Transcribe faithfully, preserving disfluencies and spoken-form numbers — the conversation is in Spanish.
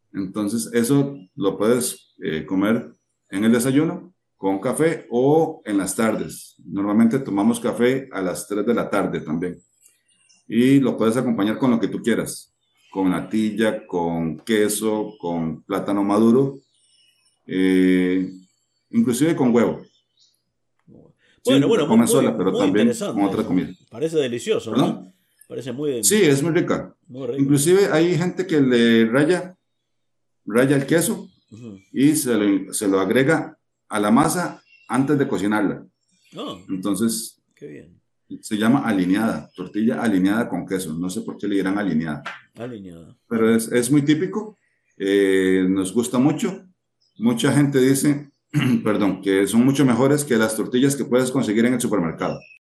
Entonces, eso lo puedes eh, comer en el desayuno con café o en las tardes. Normalmente tomamos café a las tres de la tarde también. Y lo puedes acompañar con lo que tú quieras, con natilla, con queso, con plátano maduro, eh, inclusive con huevo. Bueno, Sí, bueno, la muy, comes muy, sola, pero muy también con interesante otra eso. comida. Parece delicioso, ¿no? ¿Perdón? Parece muy, Sí, es muy rica. muy rico, sí. Inclusive hay gente que le raya, raya el queso Ujú. y se lo, se lo agrega a la masa antes de cocinarla. No, Entonces, qué bien. se llama alineada, tortilla alineada con queso. No sé por qué le dirán alineada, Aliñada. pero es, es muy típico. Eh, nos gusta mucho. Mucha gente dice, perdón, que son mucho mejores que las tortillas que puedes conseguir en el supermercado.